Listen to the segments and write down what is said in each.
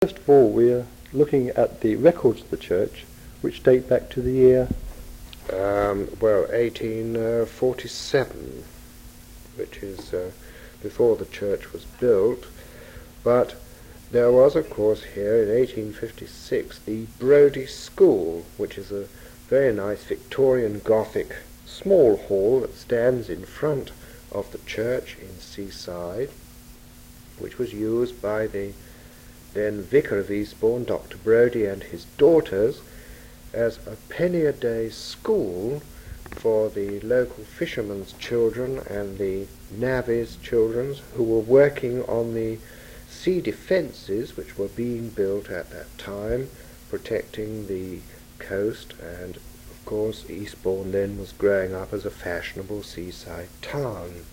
First of all, we are looking at the records of the church, which date back to the year... well, 1847, which is before the church was built. But there was, of course, here in 1856 the Brodie School, which is a very nice Victorian Gothic small hall that stands in front of the church in Seaside, which was used by the then Vicar of Eastbourne, Dr. Brodie, and his daughters as a penny-a-day school for the local fishermen's children and the navvies' children who were working on the sea defences which were being built at that time, protecting the coast. And of course Eastbourne then was growing up as a fashionable seaside town.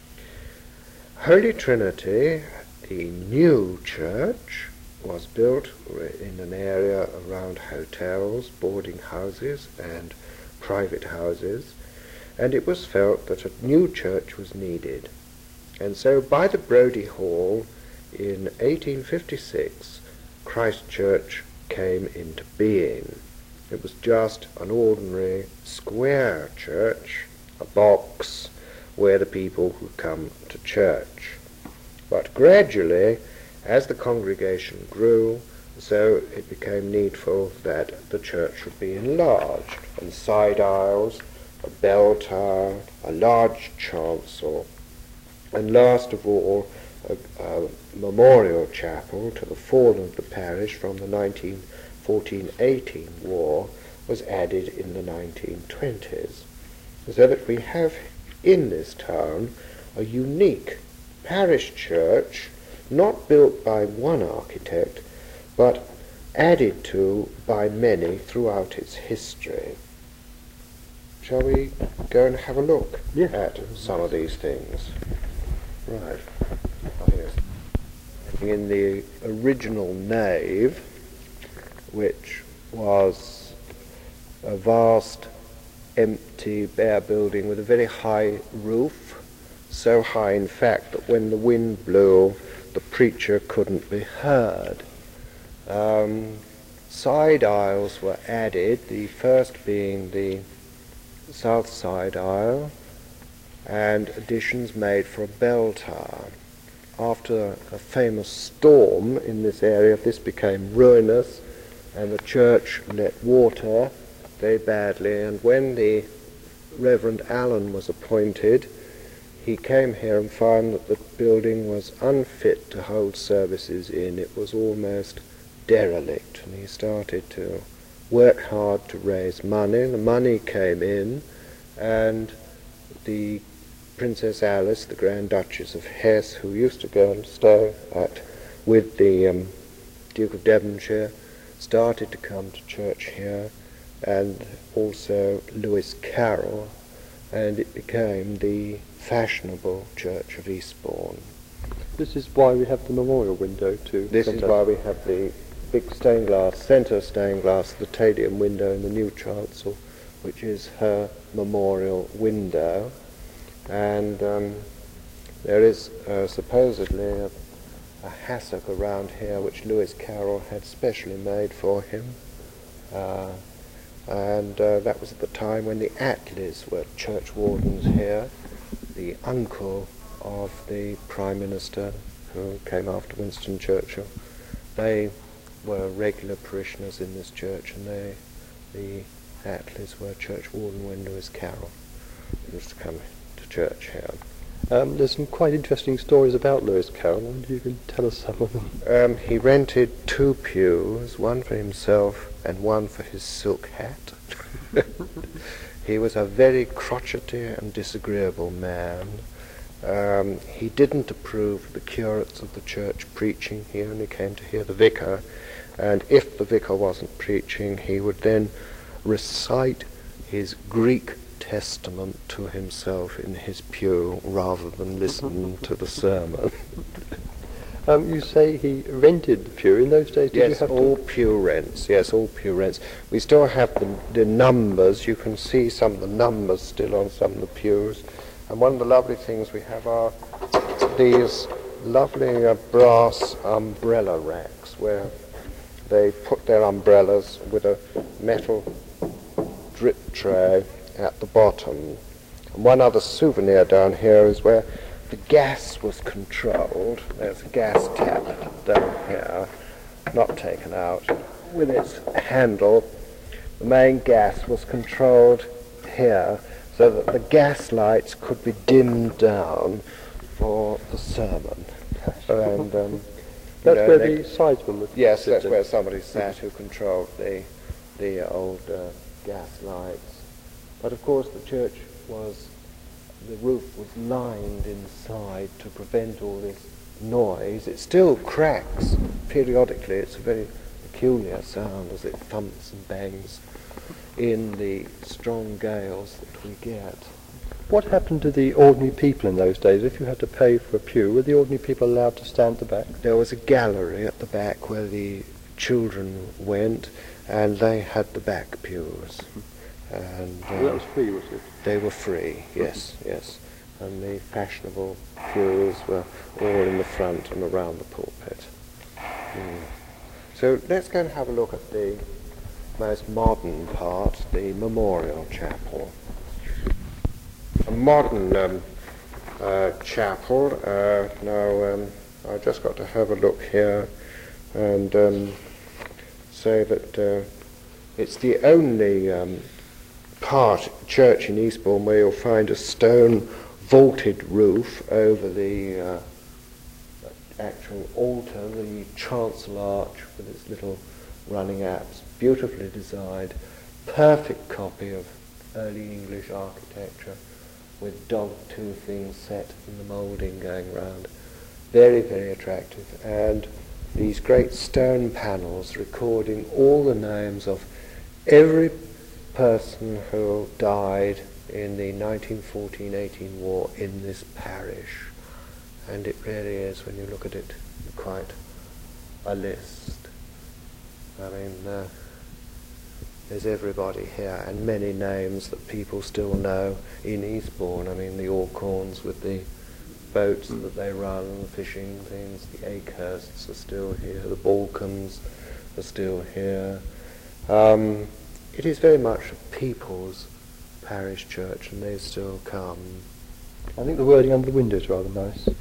Holy Trinity, the new church, was built in an area around hotels, boarding houses and private houses, and it was felt that a new church was needed. And so by the Brodie Hall in 1856 Christ Church came into being. It was just an ordinary square church, a box where the people would come to church. But gradually, as the congregation grew, so it became needful that the church should be enlarged, and side aisles, a bell tower, a large chancel, and last of all a memorial chapel to the fallen of the parish from the 14-18 war was added in the 1920s, so that we have in this town a unique parish church, not built by one architect, but added to by many throughout its history. Shall we go and have a look at some of these things? Right. In the original nave, which was a vast, empty, bare building with a very high roof, so high in fact that when the wind blew the preacher couldn't be heard. Side aisles were added, the first being the south side aisle, and additions made for a bell tower. After a famous storm in this area, this became ruinous, and the church let water very badly, and when the Reverend Allen was appointed, he came here and found that the building was unfit to hold services in. It was almost derelict, and he started to work hard to raise money. The money came in, and the Princess Alice, the Grand Duchess of Hesse, who used to go and stay with the Duke of Devonshire, started to come to church here, and also Lewis Carroll, and it became the fashionable church of Eastbourne. This is why we have the memorial window too. This is why we have the big stained glass, centre stained glass, the Tadium window in the new chancel, which is her memorial window. And there is supposedly a hassock around here which Lewis Carroll had specially made for him. And that was at the time when the Attleys were church wardens here, the uncle of the Prime Minister who came after Winston Churchill. They were regular parishioners in this church, and the Attleys were church warden when Lewis Carroll used to come to church here. There's some quite interesting stories about Lewis Carroll, and you can tell us some of them. He rented 2 pews, one for himself and one for his silk hat. He was a very crotchety and disagreeable man. He didn't approve of the curates of the church preaching. He only came to hear the vicar, and if the vicar wasn't preaching, he would then recite his Greek Testament to himself in his pew rather than listen to the sermon. You say he rented the pew in those days? Yes, all pew rents. Yes, all pew rents. We still have the numbers. You can see some of the numbers still on some of the pews. And one of the lovely things we have are these lovely brass umbrella racks, where they put their umbrellas with a metal drip tray at the bottom. And one other souvenir down here is where the gas was controlled. There's a gas tap down here, not taken out. With its handle, the main gas was controlled here so that the gas lights could be dimmed down for the sermon. And that's where the sidesman would yes, sit that's in. where somebody sat who controlled the old gas lights. But of course the roof was lined inside to prevent all this noise. It still cracks periodically. It's a very peculiar sound as it thumps and bangs in the strong gales that we get. What happened to the ordinary people in those days? If you had to pay for a pew, were the ordinary people allowed to stand at the back? There was a gallery at the back where the children went, and they had the back pews. And Well, that was free, was it? they were free, yes, yes. And the fashionable pews were all in the front and around the pulpit. So let's go and have a look at the most modern part, the memorial chapel. A modern chapel. Now, I've just got to have a look here and say that it's the only church in Eastbourne where you'll find a stone vaulted roof over the actual altar, the chancel arch with its little running apse, beautifully designed, perfect copy of early English architecture with dog-toothing set in the moulding going round. Very, very attractive. And these great stone panels recording all the names of every person who died in the 1914-18 war in this parish. And it really is, when you look at it, quite a list. I mean, there's everybody here, and many names that people still know in Eastbourne. I mean, the Alcorns with the boats that they run, the fishing things, the Akehursts are still here, the Balkans are still here. It is very much a people's parish church, and they still come. I think the wording under the window is rather nice.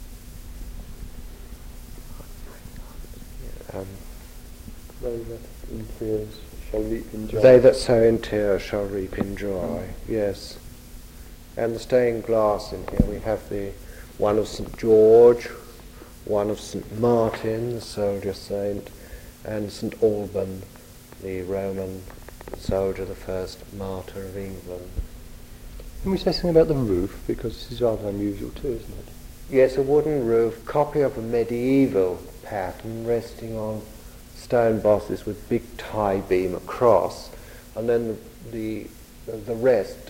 They that sow in tears shall reap in joy. Yes. And the stained glass in here, we have the one of St. George, one of St. Martin, the soldier saint, and St. Alban, the Roman soldier, the first martyr of England. Can we say something about the roof? Because this is rather unusual too, isn't it? Yes, a wooden roof, copy of a medieval pattern, resting on stone bosses with big tie beam across, and then the rest,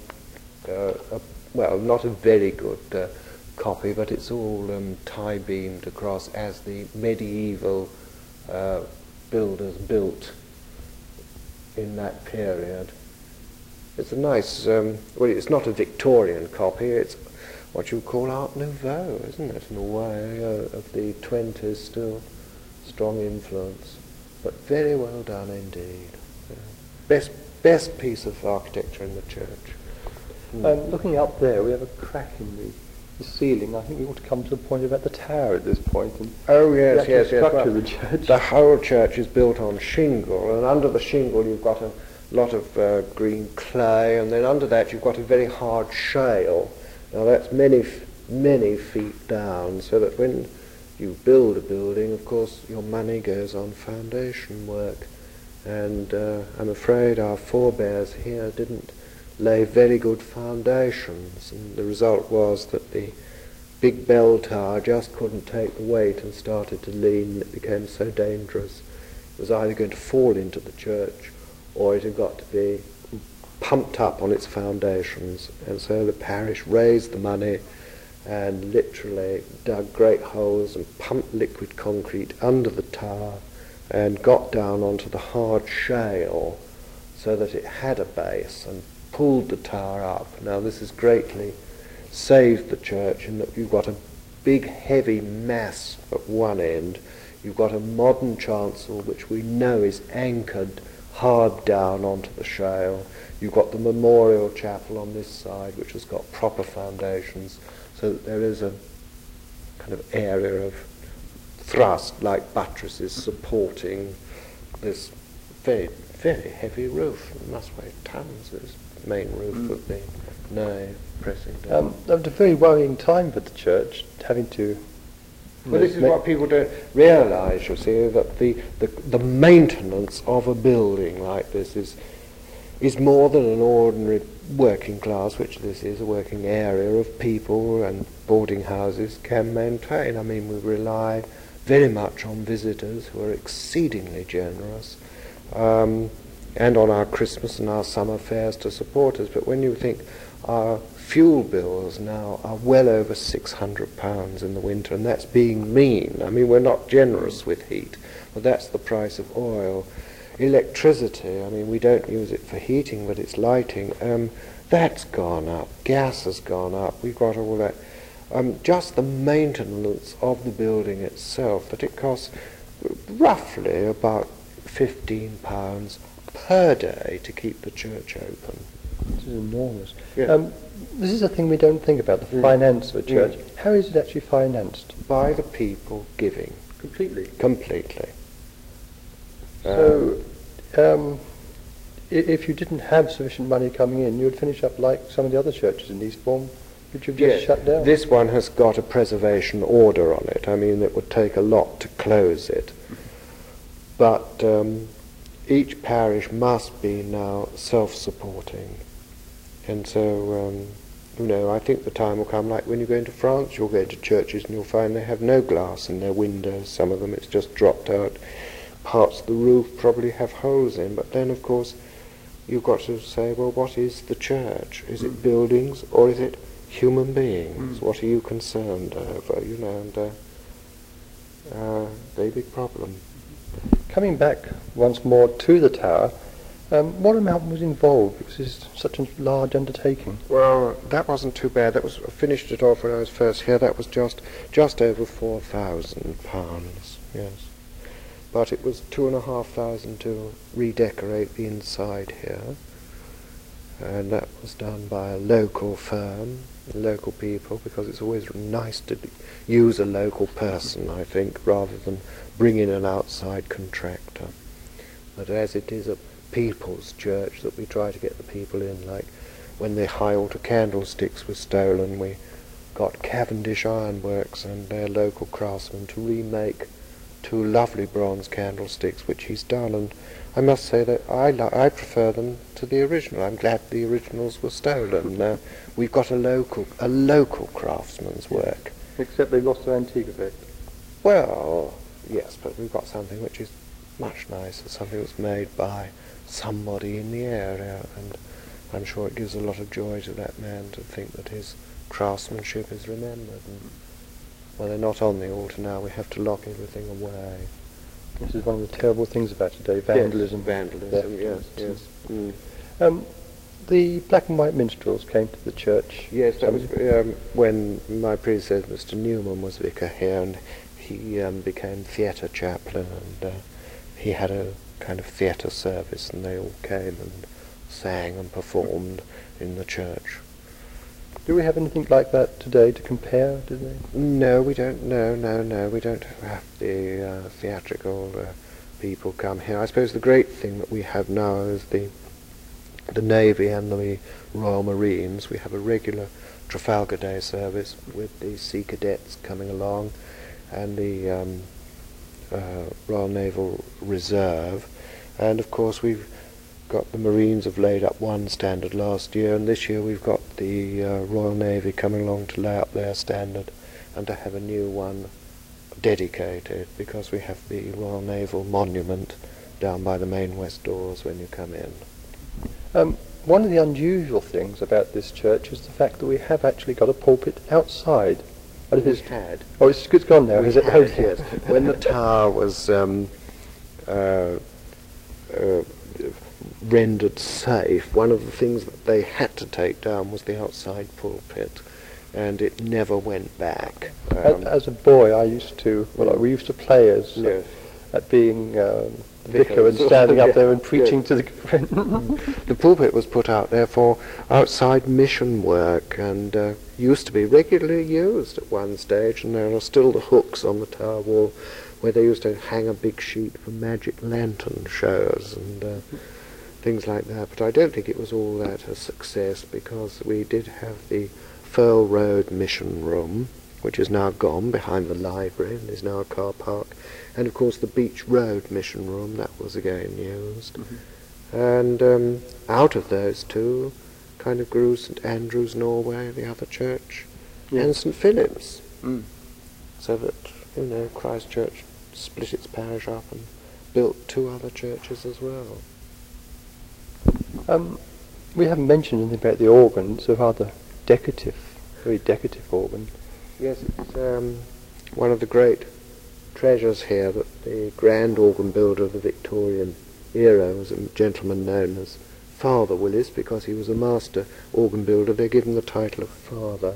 well, not a very good copy, but it's all tie beamed across as the medieval builders built in that period. It's a nice, well, it's not a Victorian copy, it's what you call Art Nouveau, isn't it, in a way, of the 20s, still strong influence, but very well done indeed. Yeah. Best piece of architecture in the church. Looking up there, we have a crack in the ceiling. I think we ought to come to the point about the tower at this point. And oh yes, yes, yes. Structure Well, of the church. the whole church is built on shingle, and under the shingle you've got a lot of green clay, and then under that you've got a very hard shale. Now that's many feet down, so that when you build a building, of course, your money goes on foundation work. And I'm afraid our forebears here didn't lay very good foundations, and the result was that the big bell tower just couldn't take the weight and started to lean, and it became so dangerous. It was either going to fall into the church, or it had got to be pumped up on its foundations. And so the parish raised the money and literally dug great holes and pumped liquid concrete under the tower and got down onto the hard shale so that it had a base, and pulled the tower up. Now this has greatly saved the church in that you've got a big heavy mass at one end. You've got a modern chancel which we know is anchored hard down onto the shale. You've got the memorial chapel on this side which has got proper foundations, so that there is a kind of area of thrust like buttresses supporting this very, very heavy roof. It must weigh tons, this main roof of the nave pressing down. That was a very worrying time for the church, having to... Well, this is what people don't realise, you see, that the maintenance of a building like this is more than an ordinary working class, which this is, a working area of people and boarding houses can maintain. I mean, we rely very much on visitors who are exceedingly generous, and on our Christmas and our summer fairs to support us. But when you think our fuel bills now are well over £600 in the winter, and that's being mean. I mean, we're not generous with heat, but that's the price of oil. Electricity, I mean, we don't use it for heating, but it's lighting. That's gone up. Gas has gone up. We've got all that. Just the maintenance of the building itself, that it costs roughly about £15 per day to keep the church open. This is enormous. Yeah. This is a thing we don't think about, the finance of a church. How is it actually financed? By the people giving. Completely. Completely. So, if you didn't have sufficient money coming in, you would finish up like some of the other churches in Eastbourne, which you've just shut down. This one has got a preservation order on it. I mean, it would take a lot to close it. But each parish must be now self-supporting. And so, I think the time will come, like when you go into France, you'll go to churches and you'll find they have no glass in their windows. Some of them it's just dropped out. Parts of the roof probably have holes in. But then, of course, you've got to say, well, what is the church? Is it buildings or is it human beings? What are you concerned over? Very big problem. Coming back once more to the tower, what amount was involved? Because it's such a large undertaking. Well, that wasn't too bad. I finished it off when I was first here. That was just over £4,000. Yes, but it was £2,500 to redecorate the inside here, and that was done by a local firm, local people, because it's always nice to use a local person, I think, rather than bring in an outside contractor. But as it is a people's church, that we try to get the people in, like when the high altar candlesticks were stolen, we got Cavendish Ironworks and their local craftsman to remake 2 lovely bronze candlesticks, which he's done, and I must say that I prefer them to the original. I'm glad the originals were stolen. We've got a local craftsman's work. Except they've lost their antique effect. Well, yes, but we've got something which is much nicer, something that's made by somebody in the area, and I'm sure it gives a lot of joy to that man to think that his craftsmanship is remembered. And, well, they're not on the altar now. We have to lock everything away. This is one of the terrible things about today, vandalism. Yes. The black and white minstrels came to the church. Yes, that was when my predecessor, Mr. Newman, was vicar here, and he became theatre chaplain, and he had a kind of theatre service, and they all came and sang and performed in the church. Do we have anything like that today to compare, do they? No, we don't. No. We don't have the theatrical people come here. I suppose the great thing that we have now is the Navy and the Royal Marines. We have a regular Trafalgar Day service with the Sea Cadets coming along, and the Royal Naval Reserve, and of course we've got the Marines have laid up one standard last year, and this year we've got the Royal Navy coming along to lay up their standard and to have a new one dedicated, because we have the Royal Naval Monument down by the main west doors when you come in. One of the unusual things about this church is the fact that we have actually got a pulpit outside. We had. Oh, it's gone now, is it? Oh, yes. When the tower was rendered safe, one of the things that they had to take down was the outside pulpit, and it never went back. As a boy, we used to play as Yes. at being vicar and standing up there and preaching to the The pulpit was put out there for outside mission work, and used to be regularly used at one stage, and there are still the hooks on the tower wall where they used to hang a big sheet for magic lantern shows and things like that. But I don't think it was all that a success, because we did have the Firle Road Mission Room, which is now gone behind the library and is now a car park, and of course the Beach Road Mission Room, that was again used. Mm-hmm. And out of those two kind of grew St Andrews, Norway, the other church, and St Philip's. Mm. So that, Christchurch split its parish up and built two other churches as well. We haven't mentioned anything about the organ. It's a rather very decorative organ. Yes, it's one of the great treasures here, that the grand organ builder of the Victorian era was a gentleman known as Father Willis, because he was a master organ builder. They give him the title of Father.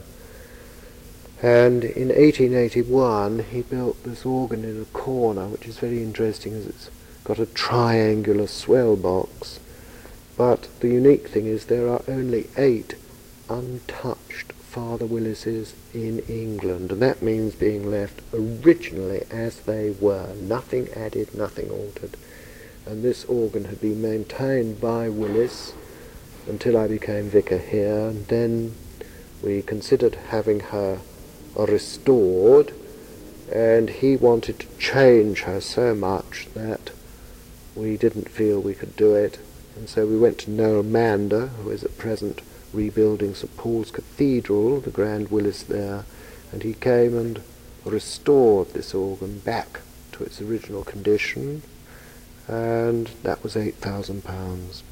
And in 1881 he built this organ in a corner, which is very interesting, as it's got a triangular swell box. But the unique thing is there are only 8 untouched Father Willises in England, and that means being left originally as they were, nothing added, nothing altered. And this organ had been maintained by Willis until I became vicar here, and then we considered having her restored, and he wanted to change her so much that we didn't feel we could do it, and so we went to Noel Mander, who is at present rebuilding St Paul's Cathedral, the Grand Willis there, and he came and restored this organ back to its original condition, and that was £8,000.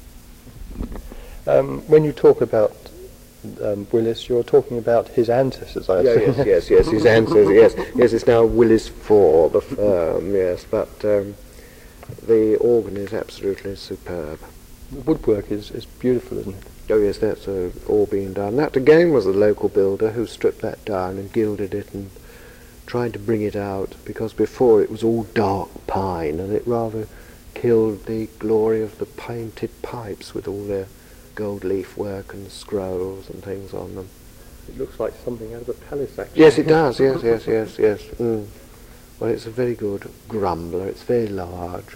When you talk about Willis, you're talking about his ancestors, I assume. Yes, his ancestors, yes, it's now Willis 4, the firm, yes, but the organ is absolutely superb. The woodwork is beautiful, isn't it? Oh yes, that's all been done. That again was a local builder who stripped that down and gilded it and tried to bring it out, because before it was all dark pine, and it rather killed the glory of the painted pipes with all their gold leaf work and scrolls and things on them. It looks like something out of a palace, actually. Yes, it does, yes. Mm. Well, it's a very good grumbler. It's very large,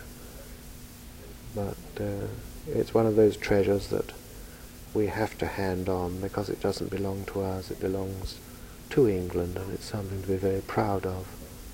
but it's one of those treasures that we have to hand on, because it doesn't belong to us, it belongs to England, and it's something to be very proud of.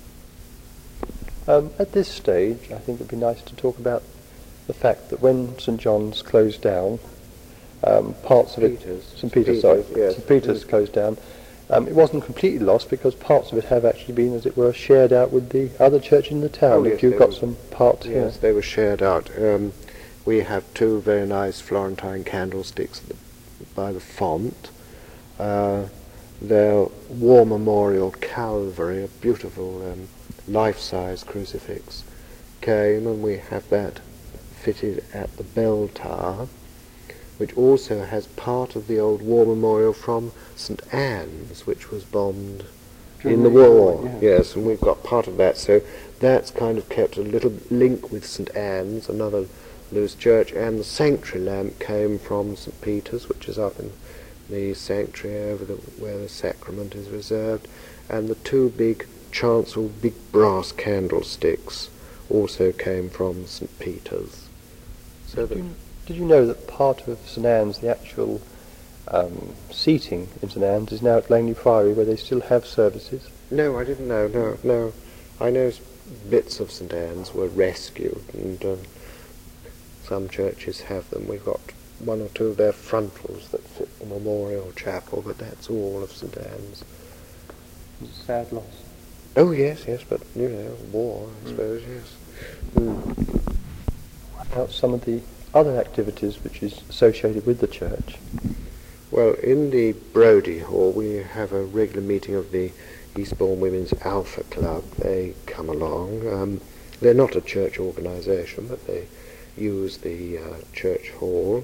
At this stage, I think it would be nice to talk about the fact that when St John's closed down, parts of it, St Peter's closed down, it wasn't completely lost, because parts of it have actually been, as it were, shared out with the other church in the town. If you've got some parts here. Yes, they were shared out. We have 2 very nice Florentine candlesticks by the font. Their War Memorial Calvary, a beautiful life-size crucifix, came, and we have that fitted at the bell tower, which also has part of the old War Memorial from St Anne's, which was bombed in the war. Yes, and we've got part of that, so that's kind of kept a little link with St Anne's, another loose church, and the sanctuary lamp came from St Peter's, which is up in the sanctuary over where the sacrament is reserved, and the 2 big chancel big brass candlesticks also came from St Peter's. So did you know that part of St Anne's, the actual seating in St Anne's, is now at Langley Priory, where they still have services? No, I didn't know. No. I know bits of St Anne's were rescued, and some churches have them. We've got 1 or 2 of their frontals that fit the memorial chapel, but that's all of St Anne's. It's a sad loss. Oh yes, but war, I suppose, yes. Mm. About some of the other activities which is associated with the church. Well, in the Brodie Hall we have a regular meeting of the Eastbourne Women's Alpha Club. They come along. They're not a church organisation, but they use the church hall.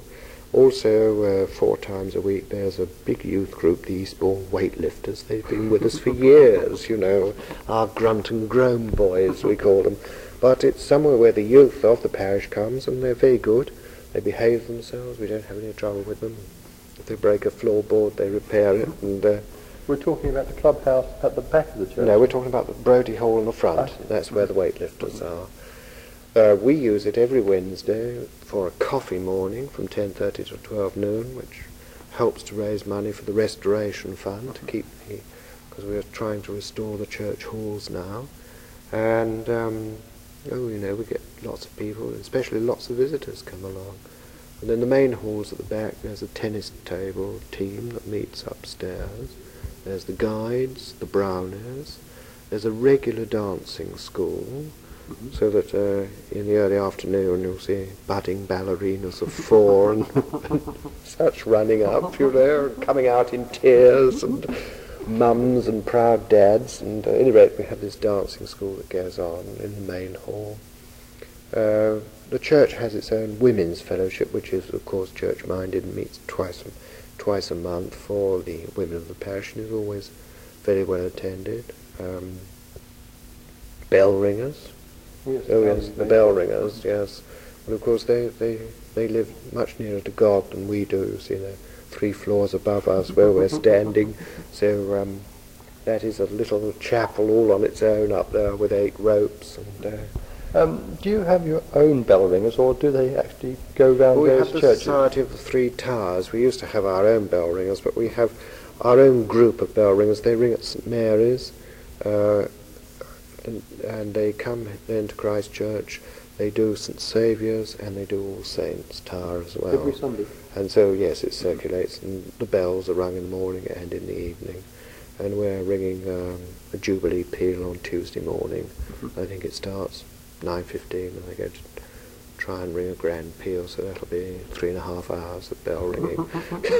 Also, 4 times a week there's a big youth group, the Eastbourne Weightlifters. They've been with us for years, you know, our grunt and groan boys, we call them. But it's somewhere where the youth of the parish comes, and they're very good. They behave themselves, we don't have any trouble with them. If they break a floorboard, they repair it. And we're talking about the clubhouse at the back of the church? No, we're talking about the Brodie Hall in the front. That's where the weightlifters are. We use it every Wednesday for a coffee morning from 10:30 to 12 noon, which helps to raise money for the Restoration Fund to keep the, because we're trying to restore the church halls now. And, you know, we get lots of people, especially lots of visitors come along. And then the main halls at the back, there's a tennis table team that meets upstairs. There's the guides, the brownies. There's a regular dancing school. So that in the early afternoon you'll see budding ballerinas of 4 and such running up, you know, and coming out in tears, and mums and proud dads. And at any rate, we have this dancing school that goes on in the main hall. The church has its own women's fellowship, which is of course church-minded and meets twice a month for the women of the parish, and is always very well attended. Bell ringers. Yes, the bell ringers, yes. But of course they live much nearer to God than we do. You see, they're 3 floors above us where we're standing. So that is a little chapel all on its own up there with 8 ropes. And do you have your own bell ringers, or do they actually go round various churches? We have the Society of the 3 Towers. We used to have our own bell ringers, but we have our own group of bell ringers. They ring at St Mary's. And they come then to Christchurch, they do St Saviour's, and they do All Saints' Tower as well. Every Sunday? And so, yes, it circulates, and the bells are rung in the morning and in the evening. And we're ringing a Jubilee peal on Tuesday morning. I think it starts 9:15, and they go to try and ring a grand peal, so that'll be 3.5 hours of bell ringing.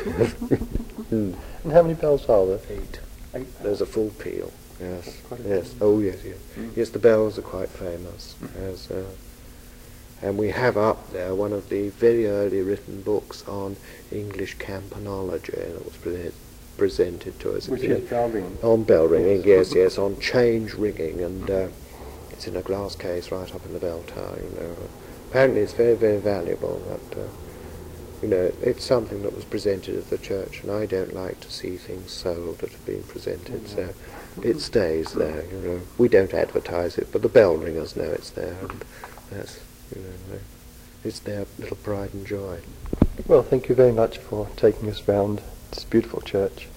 And how many bells are there? 8. There's a full peal. Yes, yes. Oh, yes, yes. Yes, the bells are quite famous. And we have up there one of the very early written books on English campanology that was presented to us. Which is bell ringing? On bell ringing, yes, yes, on change ringing, and it's in a glass case right up in the bell tower, you know. Apparently it's very, very valuable, but, you know, it's something that was presented at the church, and I don't like to see things sold that have been presented, so it stays there, you know. We don't advertise it, but the bell ringers know it's there, and that's, you know, it's their little pride and joy. Well, thank you very much for taking us round this beautiful church.